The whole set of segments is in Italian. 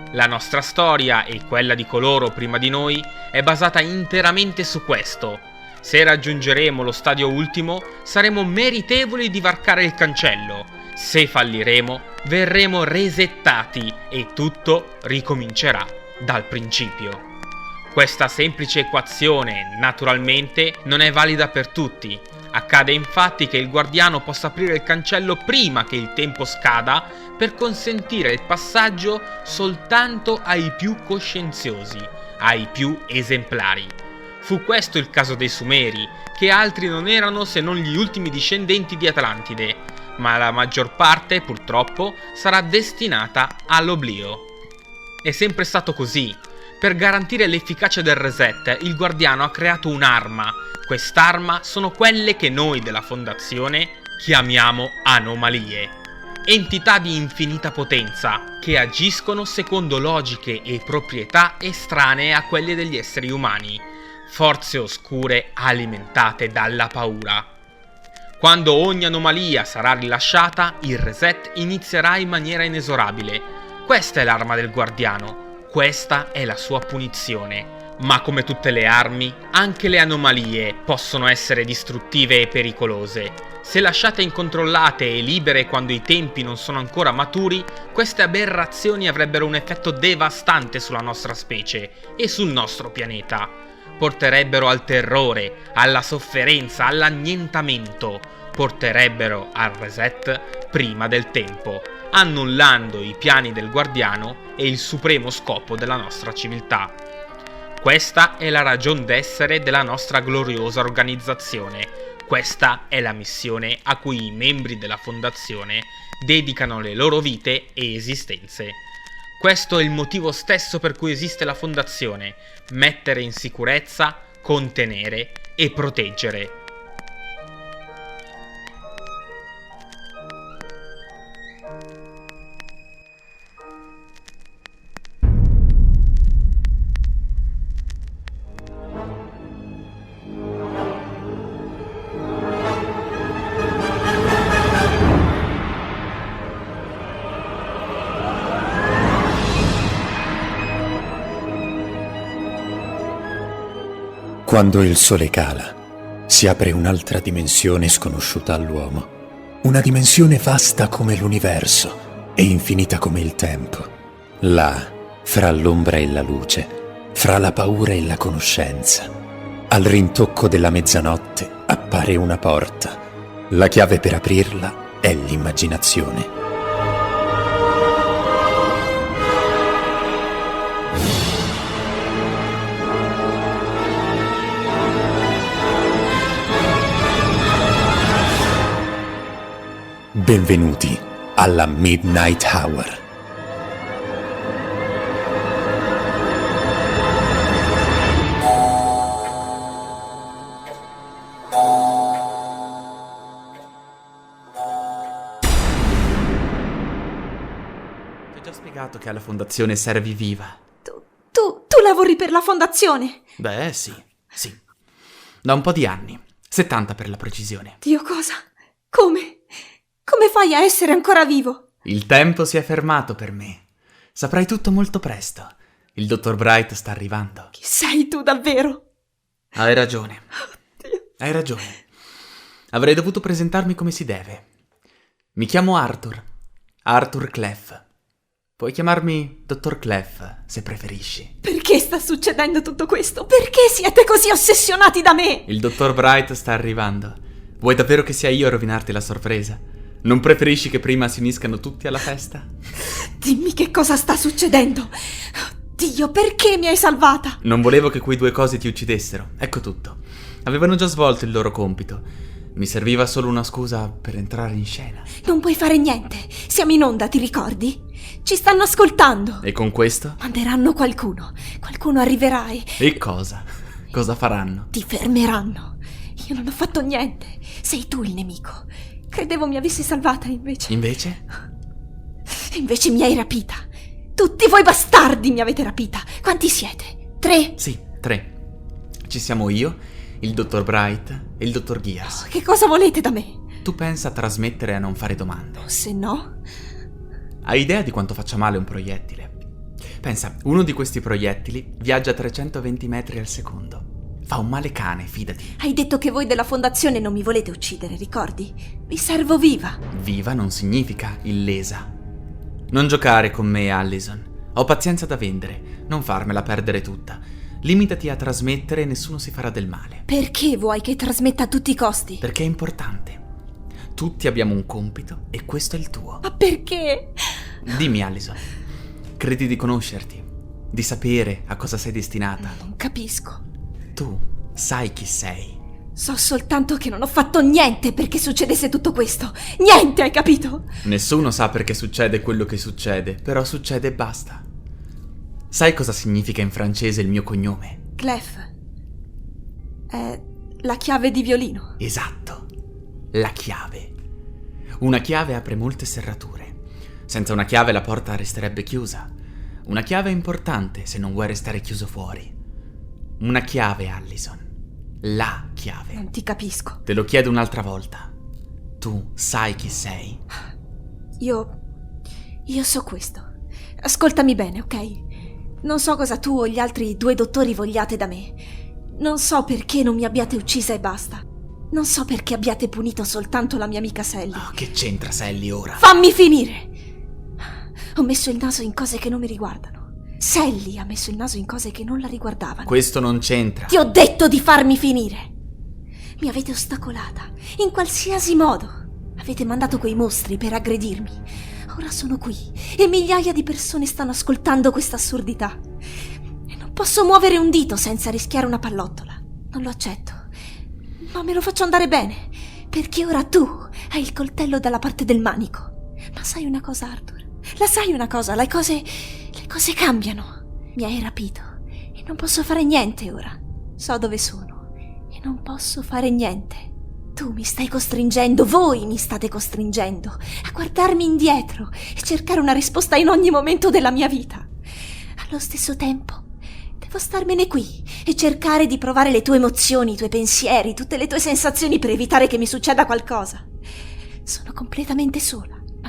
La nostra storia e quella di coloro prima di noi è basata interamente su questo. Se raggiungeremo lo stadio ultimo, saremo meritevoli di varcare il cancello. Se falliremo, verremo resettati e tutto ricomincerà dal principio. Questa semplice equazione, naturalmente, non è valida per tutti. Accade infatti che il guardiano possa aprire il cancello prima che il tempo scada per consentire il passaggio soltanto ai più coscienziosi, ai più esemplari. Fu questo il caso dei Sumeri, che altri non erano se non gli ultimi discendenti di Atlantide, ma la maggior parte, purtroppo, sarà destinata all'oblio. È sempre stato così. Per garantire l'efficacia del reset, il guardiano ha creato un'arma. Quest'arma sono quelle che noi della Fondazione chiamiamo anomalie. Entità di infinita potenza, che agiscono secondo logiche e proprietà estranee a quelle degli esseri umani. Forze oscure alimentate dalla paura. Quando ogni anomalia sarà rilasciata, il reset inizierà in maniera inesorabile. Questa è l'arma del guardiano. Questa è la sua punizione. Ma come tutte le armi, anche le anomalie possono essere distruttive e pericolose. Se lasciate incontrollate e libere quando i tempi non sono ancora maturi, queste aberrazioni avrebbero un effetto devastante sulla nostra specie e sul nostro pianeta. Porterebbero al terrore, alla sofferenza, all'annientamento. Porterebbero al reset prima del tempo, annullando i piani del guardiano e il supremo scopo della nostra civiltà. Questa è la ragion d'essere della nostra gloriosa organizzazione. Questa è la missione a cui i membri della Fondazione dedicano le loro vite e esistenze. Questo è il motivo stesso per cui esiste la Fondazione: mettere in sicurezza, contenere e proteggere. Quando il sole cala, si apre un'altra dimensione sconosciuta all'uomo. Una dimensione vasta come l'universo e infinita come il tempo. Là, fra l'ombra e la luce, fra la paura e la conoscenza, al rintocco della mezzanotte appare una porta. La chiave per aprirla è l'immaginazione. Benvenuti alla Midnight Hour. Ti ho già spiegato che alla fondazione servi viva. Tu lavori per la fondazione? Beh, sì. Da un po' di anni. 70 per la precisione. Dio, cosa? Come fai a essere ancora vivo? Il tempo si è fermato per me. Saprai tutto molto presto. Il dottor Bright sta arrivando. Chi sei tu davvero? Hai ragione. Dio. Hai ragione. Avrei dovuto presentarmi come si deve. Mi chiamo Arthur. Arthur Clef. Puoi chiamarmi dottor Clef, se preferisci. Perché sta succedendo tutto questo? Perché siete così ossessionati da me? Il dottor Bright sta arrivando. Vuoi davvero che sia io a rovinarti la sorpresa? Non preferisci che prima si uniscano tutti alla festa? Dimmi che cosa sta succedendo. Dio, perché mi hai salvata? Non volevo che quei due cosi ti uccidessero. Ecco tutto. Avevano già svolto il loro compito. Mi serviva solo una scusa per entrare in scena. Non puoi fare niente. Siamo in onda, ti ricordi? Ci stanno ascoltando. E con questo? Manderanno qualcuno. Qualcuno arriverà E cosa? Cosa faranno? Ti fermeranno. Io non ho fatto niente. Sei tu il nemico. Credevo mi avessi salvata, invece. Invece? Invece mi hai rapita. Tutti voi bastardi mi avete rapita. Quanti siete? 3? Sì, 3. Ci siamo io, il dottor Bright e il dottor Gears. Che cosa volete da me? Tu pensa a trasmettere e a non fare domande. Se no? Hai idea di quanto faccia male un proiettile? Pensa, uno di questi proiettili viaggia a 320 metri al secondo. Fa un male cane, fidati. Hai detto che voi della fondazione non mi volete uccidere, ricordi? Vi servo viva. Viva non significa illesa. Non giocare con me, Allison. Ho pazienza da vendere, non farmela perdere tutta. Limitati a trasmettere e nessuno si farà del male. Perché vuoi che trasmetta a tutti i costi? Perché è importante. Tutti abbiamo un compito e questo è il tuo. Ma perché? Dimmi, Allison, credi di conoscerti? Di sapere a cosa sei destinata? Non capisco. Tu sai chi sei. So soltanto che non ho fatto niente perché succedesse tutto questo. Niente, hai capito? Nessuno sa perché succede quello che succede, però succede e basta. Sai cosa significa in francese il mio cognome? Clef. È la chiave di violino. Esatto, la chiave. Una chiave apre molte serrature. Senza una chiave la porta resterebbe chiusa. Una chiave è importante se non vuoi restare chiuso fuori. Una chiave, Allison. La chiave. Non ti capisco. Te lo chiedo un'altra volta. Tu sai chi sei? Io so questo. Ascoltami bene, ok? Non so cosa tu o gli altri 2 dottori vogliate da me. Non so perché non mi abbiate uccisa e basta. Non so perché abbiate punito soltanto la mia amica Sally. Oh, che c'entra Sally ora? Fammi finire! Ho messo il naso in cose che non mi riguardano. Sally ha messo il naso in cose che non la riguardavano. Questo non c'entra. Ti ho detto di farmi finire! Mi avete ostacolata, in qualsiasi modo. Avete mandato quei mostri per aggredirmi. Ora sono qui e migliaia di persone stanno ascoltando questa assurdità. E non posso muovere un dito senza rischiare una pallottola. Non lo accetto. Ma me lo faccio andare bene, perché ora tu hai il coltello dalla parte del manico. Ma sai una cosa, Arthur? La sai una cosa? Le cose cambiano. Mi hai rapito e non posso fare niente ora. So dove sono e non posso fare niente. Tu mi stai costringendo, voi mi state costringendo a guardarmi indietro e cercare una risposta in ogni momento della mia vita. Allo stesso tempo, devo starmene qui e cercare di provare le tue emozioni, i tuoi pensieri, tutte le tue sensazioni per evitare che mi succeda qualcosa. Sono completamente sola, ma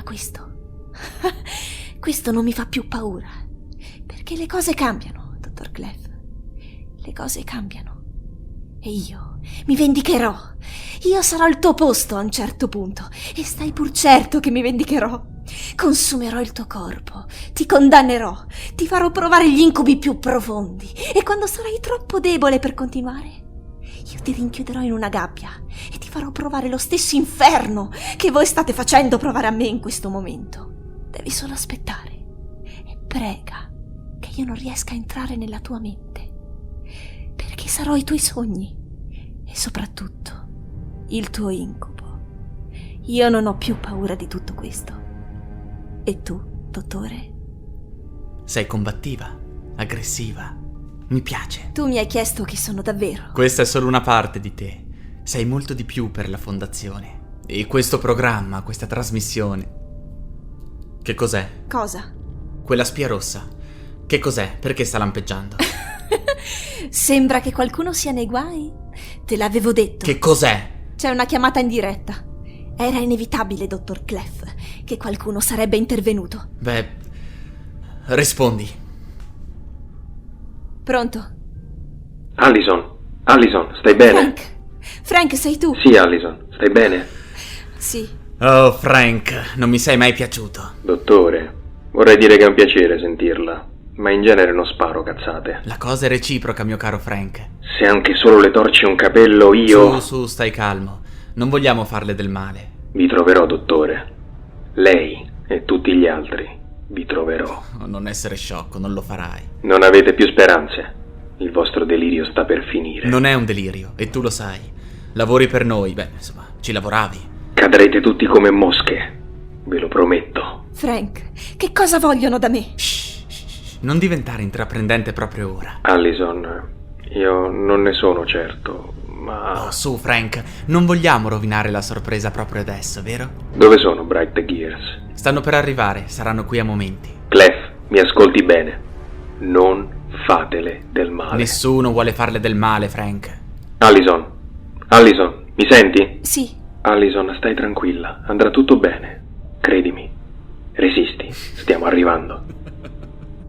questo non mi fa più paura, perché le cose cambiano, dottor Clef. Le cose cambiano. E io mi vendicherò. Io sarò al tuo posto a un certo punto e stai pur certo che mi vendicherò. Consumerò il tuo corpo, ti condannerò, ti farò provare gli incubi più profondi e quando sarai troppo debole per continuare, io ti rinchiuderò in una gabbia e ti farò provare lo stesso inferno che voi state facendo provare a me in questo momento. Devi solo aspettare e prega che io non riesca a entrare nella tua mente, perché sarò i tuoi sogni e soprattutto il tuo incubo. Io non ho più paura di tutto questo. E tu, dottore? Sei combattiva, aggressiva. Mi piace. Tu mi hai chiesto chi sono davvero. Questa è solo una parte di te. Sei molto di più per la fondazione. E questo programma, questa trasmissione. Che cos'è? Cosa? Quella spia rossa. Che cos'è? Perché sta lampeggiando? Sembra che qualcuno sia nei guai. Te l'avevo detto. Che cos'è? C'è una chiamata in diretta. Era inevitabile, dottor Clef, che qualcuno sarebbe intervenuto. Beh, rispondi. Pronto? Allison, stai bene? Frank, sei tu? Sì, Allison, stai bene? Sì. Oh, Frank, non mi sei mai piaciuto. Dottore, vorrei dire che è un piacere sentirla, ma in genere non sparo cazzate. La cosa è reciproca, mio caro Frank. Se anche solo le torci un capello io... Su, stai calmo. Non vogliamo farle del male. Vi troverò, dottore. Lei e tutti gli altri. Vi troverò. Oh, non essere sciocco, non lo farai. Non avete più speranze. Il vostro delirio sta per finire. Non è un delirio, e tu lo sai. Lavori per noi, beh, insomma, ci lavoravi. Cadrete tutti come mosche. Ve lo prometto. Frank, che cosa vogliono da me? Shh, non diventare intraprendente proprio ora. Allison, io non ne sono certo, ma... Oh, su, Frank, non vogliamo rovinare la sorpresa proprio adesso, vero? Dove sono Bright Gears? Stanno per arrivare, saranno qui a momenti. Clef, mi ascolti bene. Non fatele del male. Nessuno vuole farle del male, Frank. Allison, mi senti? Sì. Allison, stai tranquilla, andrà tutto bene. Credimi. Resisti, stiamo arrivando.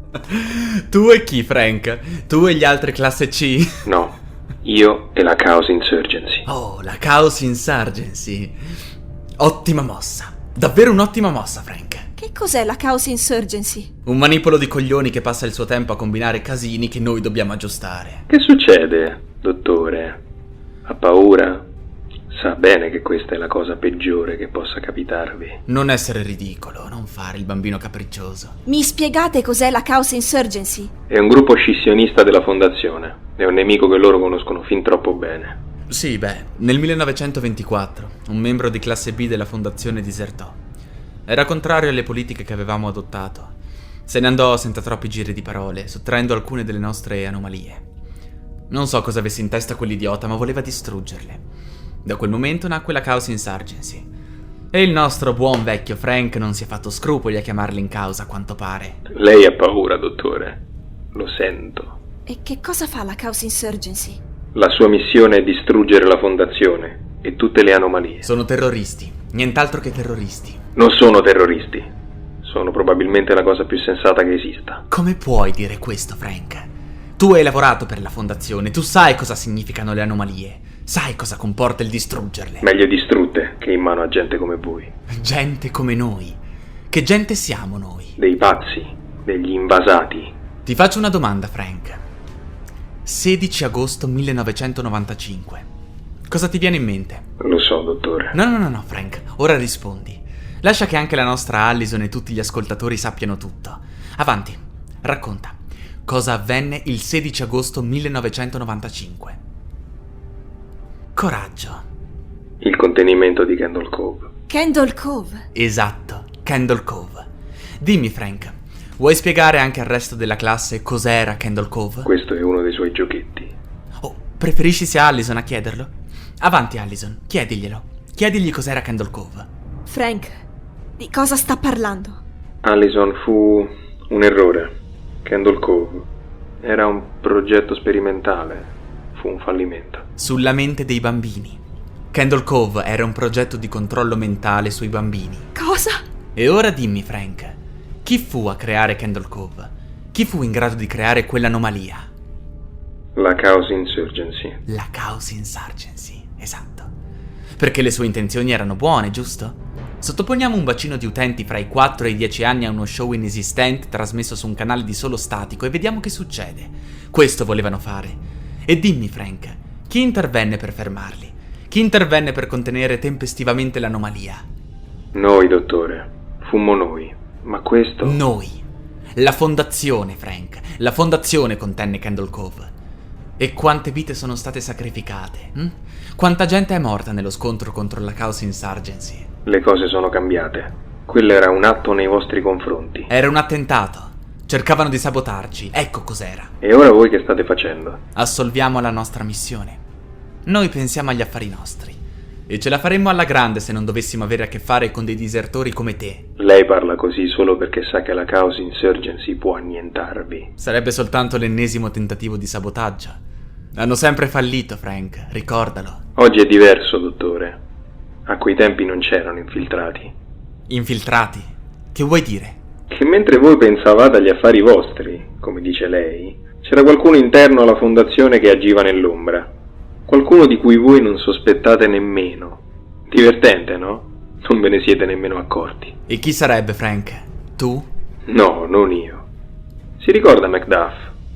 Tu e chi, Frank? Tu e gli altri classe C? No, io e la Chaos Insurgency. Oh, la Chaos Insurgency. Ottima mossa. Davvero un'ottima mossa, Frank. Che cos'è la Chaos Insurgency? Un manipolo di coglioni che passa il suo tempo a combinare casini che noi dobbiamo aggiustare. Che succede, dottore? Ha paura? Sa bene che questa è la cosa peggiore che possa capitarvi. Non essere ridicolo, non fare il bambino capriccioso. Mi spiegate cos'è la Chaos Insurgency? È un gruppo scissionista della Fondazione. È un nemico che loro conoscono fin troppo bene. Sì, nel 1924 un membro di classe B della fondazione disertò. Era contrario alle politiche che avevamo adottato. Se ne andò senza troppi giri di parole, sottraendo alcune delle nostre anomalie. Non so cosa avesse in testa quell'idiota, ma voleva distruggerle. Da quel momento nacque la Chaos Insurgency. E il nostro buon vecchio Frank non si è fatto scrupoli a chiamarli in causa, a quanto pare. Lei ha paura, dottore. Lo sento. E che cosa fa la Chaos Insurgency? La sua missione è distruggere la Fondazione e tutte le anomalie. Sono terroristi, nient'altro che terroristi. Non sono terroristi. Sono probabilmente la cosa più sensata che esista. Come puoi dire questo, Frank? Tu hai lavorato per la fondazione, tu sai cosa significano le anomalie. Sai cosa comporta il distruggerle. Meglio distrutte che in mano a gente come voi. Gente come noi. Che gente siamo noi? Dei pazzi, degli invasati. Ti faccio una domanda, Frank. 16 agosto 1995. Cosa ti viene in mente? Lo so, dottore. No, Frank. Ora rispondi. Lascia che anche la nostra Allison e tutti gli ascoltatori sappiano tutto. Avanti, racconta. Cosa avvenne il 16 agosto 1995? Coraggio. Il contenimento di Candle Cove. Candle Cove? Esatto, Candle Cove. Dimmi, Frank, vuoi spiegare anche al resto della classe cos'era Candle Cove? Questo è uno dei suoi giochetti. Oh, preferisci sia Allison a chiederlo? Avanti, Allison, chiediglielo. Chiedigli cos'era Candle Cove. Frank, di cosa sta parlando? Allison, fu un errore. Candle Cove era un progetto sperimentale. Fu un fallimento. Sulla mente dei bambini. Candle Cove era un progetto di controllo mentale sui bambini. Cosa? E ora dimmi, Frank, chi fu a creare Candle Cove? Chi fu in grado di creare quell'anomalia? La Chaos Insurgency. La Chaos Insurgency, esatto. Perché le sue intenzioni erano buone, giusto? Sottoponiamo un bacino di utenti fra i 4 e i 10 anni a uno show inesistente trasmesso su un canale di solo statico e vediamo che succede. Questo volevano fare. E dimmi, Frank, chi intervenne per fermarli? Chi intervenne per contenere tempestivamente l'anomalia? Noi, dottore. Fummo noi. Ma questo... Noi. La fondazione, Frank. La fondazione contenne Candle Cove. E quante vite sono state sacrificate? Quanta gente è morta nello scontro contro la Chaos Insurgency? Le cose sono cambiate. Quello era un atto nei vostri confronti. Era un attentato. Cercavano di sabotarci, ecco cos'era. E ora voi che state facendo? Assolviamo la nostra missione. Noi pensiamo agli affari nostri. E ce la faremmo alla grande se non dovessimo avere a che fare con dei disertori come te. Lei parla così solo perché sa che la Chaos Insurgency può annientarvi. Sarebbe soltanto l'ennesimo tentativo di sabotaggio. Hanno sempre fallito, Frank, ricordalo. Oggi è diverso, dottore. A quei tempi non c'erano infiltrati. Infiltrati? Che vuoi dire? Che mentre voi pensavate agli affari vostri, come dice lei, c'era qualcuno interno alla fondazione che agiva nell'ombra. Qualcuno di cui voi non sospettate nemmeno. Divertente, no? Non ve ne siete nemmeno accorti. E chi sarebbe, Frank? Tu? No, non io. Si ricorda Macduff?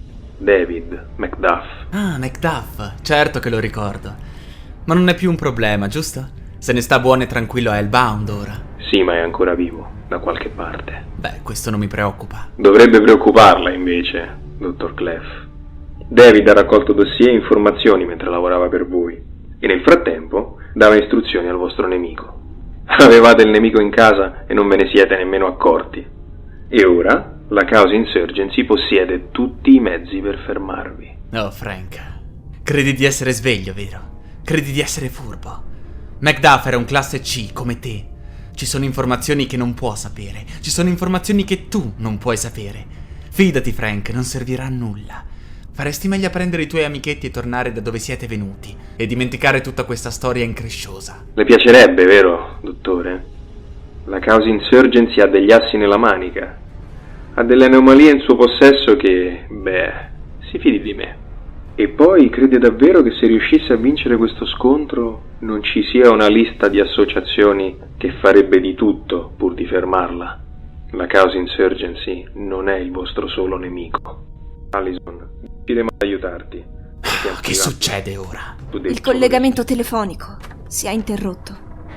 David Macduff. Ah, Macduff, certo che lo ricordo. Ma non è più un problema, giusto? Se ne sta buono e tranquillo a Hellbound ora. Sì, ma è ancora vivo, da qualche parte. Beh, questo non mi preoccupa. Dovrebbe preoccuparla, invece, dottor Clef. David ha raccolto dossier e informazioni mentre lavorava per voi, e nel frattempo dava istruzioni al vostro nemico. Avevate il nemico in casa e non ve ne siete nemmeno accorti. E ora la Chaos Insurgency possiede tutti i mezzi per fermarvi. Oh, Frank, credi di essere sveglio, vero? Credi di essere furbo? Macduff era un classe C, come te. Ci sono informazioni che non può sapere. Ci sono informazioni che tu non puoi sapere. Fidati, Frank, non servirà a nulla. Faresti meglio a prendere i tuoi amichetti e tornare da dove siete venuti e dimenticare tutta questa storia incresciosa. Le piacerebbe, vero, dottore? La Chaos Insurgency ha degli assi nella manica. Ha delle anomalie in suo possesso che, si fidi di me. E poi crede davvero che se riuscisse a vincere questo scontro non ci sia una lista di associazioni che farebbe di tutto pur di fermarla? La Chaos Insurgency non è il vostro solo nemico. Allison, riusciremo ad aiutarti. Che succede ora? Il collegamento telefonico si è interrotto.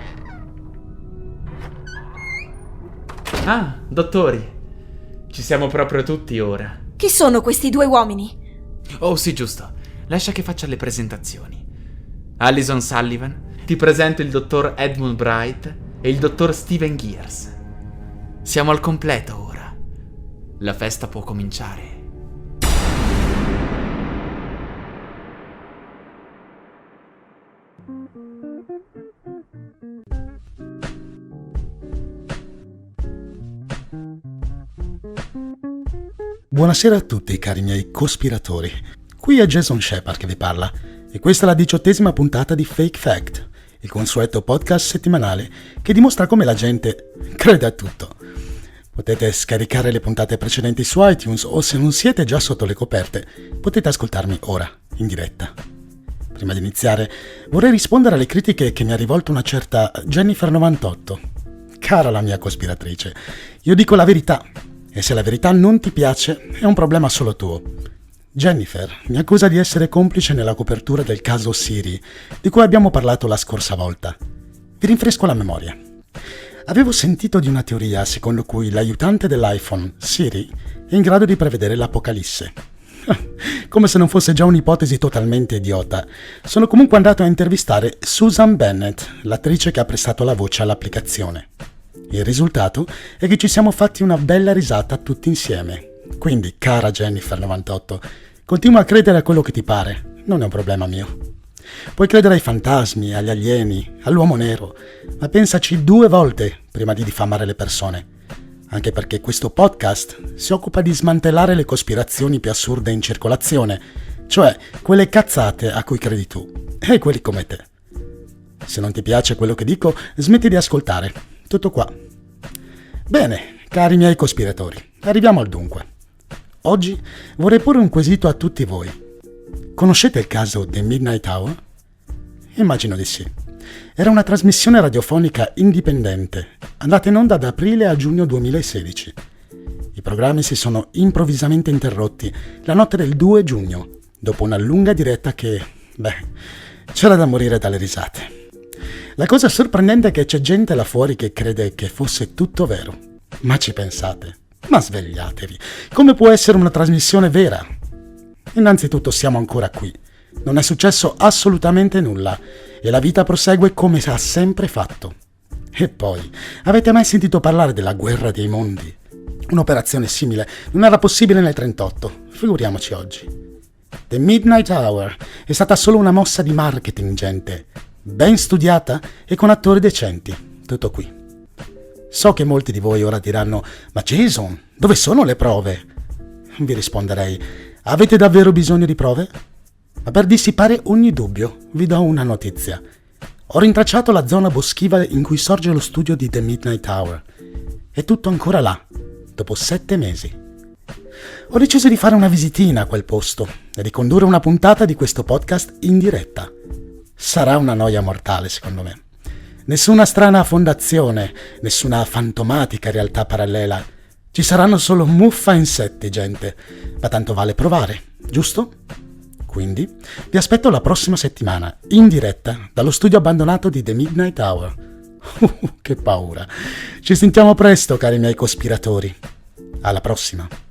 Ah, dottori. Ci siamo proprio tutti ora. Chi sono questi due uomini? Oh sì, giusto. Lascia che faccia le presentazioni. Allison Sullivan, ti presento il dottor Edmund Bright e il dottor Steven Gears. Siamo al completo ora. La festa può cominciare. Buonasera a tutti, cari miei cospiratori. Qui è Jason Shepard che vi parla e questa è la 18ª puntata di Fake Fact, il consueto podcast settimanale che dimostra come la gente crede a tutto. Potete scaricare le puntate precedenti su iTunes o, se non siete già sotto le coperte, potete ascoltarmi ora, in diretta. Prima di iniziare, vorrei rispondere alle critiche che mi ha rivolto una certa Jennifer98. Cara la mia cospiratrice, io dico la verità. E se la verità non ti piace, è un problema solo tuo. Jennifer mi accusa di essere complice nella copertura del caso Siri, di cui abbiamo parlato la scorsa volta. Vi rinfresco la memoria. Avevo sentito di una teoria secondo cui l'aiutante dell'iPhone, Siri, è in grado di prevedere l'apocalisse. Come se non fosse già un'ipotesi totalmente idiota. Sono comunque andato a intervistare Susan Bennett, l'attrice che ha prestato la voce all'applicazione. Il risultato è che ci siamo fatti una bella risata tutti insieme. Quindi, cara Jennifer98, continua a credere a quello che ti pare, non è un problema mio. Puoi credere ai fantasmi, agli alieni, all'uomo nero, ma pensaci 2 volte prima di diffamare le persone. Anche perché questo podcast si occupa di smantellare le cospirazioni più assurde in circolazione, cioè quelle cazzate a cui credi tu, e quelli come te. Se non ti piace quello che dico, smetti di ascoltare. Tutto qua. Bene, cari miei cospiratori, arriviamo al dunque. Oggi vorrei porre un quesito a tutti voi. Conoscete il caso The Midnight Hour? Immagino di sì. Era una trasmissione radiofonica indipendente, andata in onda da aprile a giugno 2016. I programmi si sono improvvisamente interrotti la notte del 2 giugno, dopo una lunga diretta che, c'era da morire dalle risate. La cosa sorprendente è che c'è gente là fuori che crede che fosse tutto vero. Ma ci pensate? Ma svegliatevi! Come può essere una trasmissione vera? Innanzitutto siamo ancora qui. Non è successo assolutamente nulla e la vita prosegue come ha sempre fatto. E poi, avete mai sentito parlare della guerra dei mondi? Un'operazione simile non era possibile nel 1938, figuriamoci oggi. The Midnight Hour è stata solo una mossa di marketing, gente. Ben studiata e con attori decenti. Tutto qui. So che molti di voi ora diranno: ma Jason, dove sono le prove? Vi risponderei: avete davvero bisogno di prove? Ma per dissipare ogni dubbio, vi do una notizia. Ho rintracciato la zona boschiva in cui sorge lo studio di The Midnight Hour. È tutto ancora là, dopo 7 mesi. Ho deciso di fare una visitina a quel posto e di condurre una puntata di questo podcast in diretta. Sarà una noia mortale, secondo me. Nessuna strana fondazione, nessuna fantomatica realtà parallela. Ci saranno solo muffa e insetti, gente. Ma tanto vale provare, giusto? Quindi vi aspetto la prossima settimana, in diretta, dallo studio abbandonato di The Midnight Hour. Che paura. Ci sentiamo presto, cari miei cospiratori. Alla prossima.